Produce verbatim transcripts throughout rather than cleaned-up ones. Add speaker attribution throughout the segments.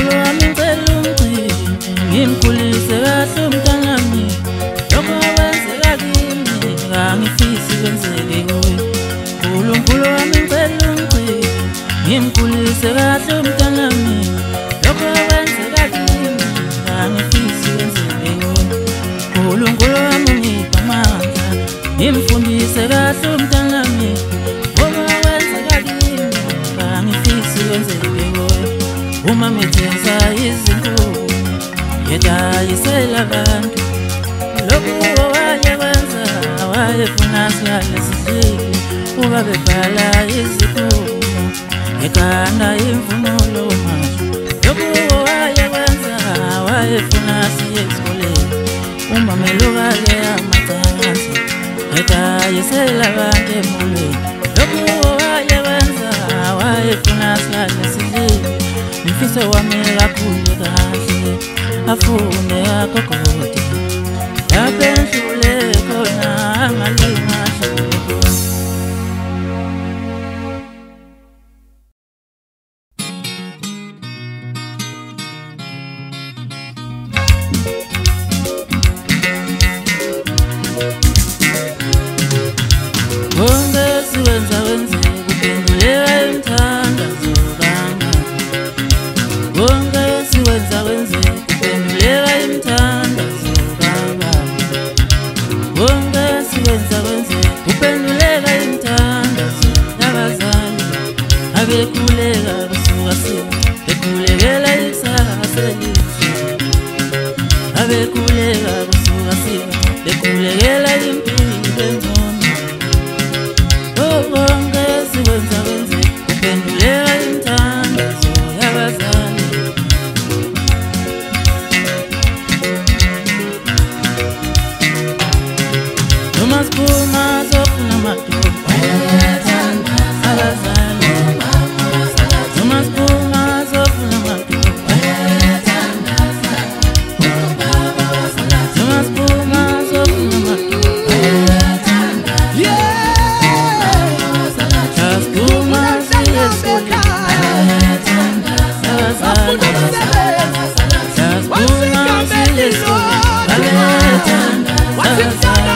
Speaker 1: uNkulunkulu wami ngicela ungigcine ngimkhulise kahle umntanami lokho wenzeka kimi ngangifisi kwenzeke kuwe uNkulunkulu wami ngicela ungigcine ngimkhulise kahle umntanami lokho wenzeka kimi ngangifisi kwenzeke kuwe uNkulunkulu wami ngipha amandla ngimfundise kahle umntanami lokho wenzeka kimi ngangifisi kwenzeke kuwe uma mithenza izinkuni yedayisela abantu lokhu wayekwenza wayefuna sihlale sidlile uba bebhala izikhuluma ekhanda imvunulo masho lokhu wayekwenza wayefuna siye esikoleni uma melukake amacansi yedayisela abantu emulweni lokhu wayekwenza wayefuna sihlale sidlile mfise wami kakhulu kahle afune akokode yaphendule khona angalingasho konke siwenza wenze kuphenduleka imthandazo konke siwenza wenze kuphenduleka imthandazo kaBaba konke siwenza wenze kuphenduleka imthandazo yabazali abekhuleka kusuka sini bekhulekela ikusasa elihle abekhuleka kusuka sini bekhulekela impilo engcono konke siwenza wenze kuphenduleka imthandazo yabazali Puma sofuna madoda wayethanda abazali Thomas Puma sofuna madoda wayethanda ubaba wasala Thomas Puma sofuna madoda wayethanda yeah Thomas Puma siyesoli wayethanda abazali Thomas Puma siyesoli wayethanda abazali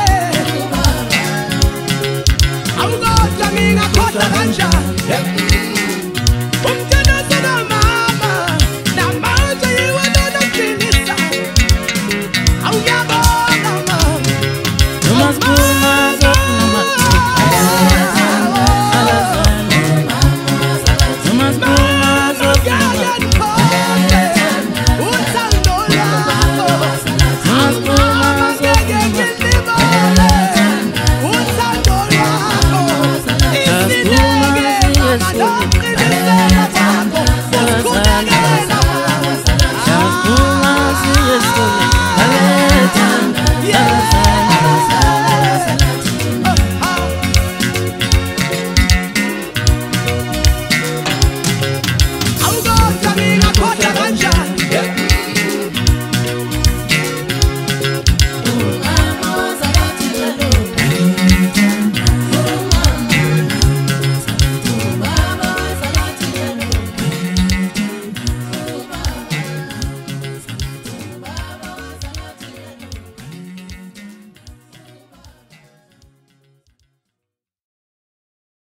Speaker 2: I'm gonna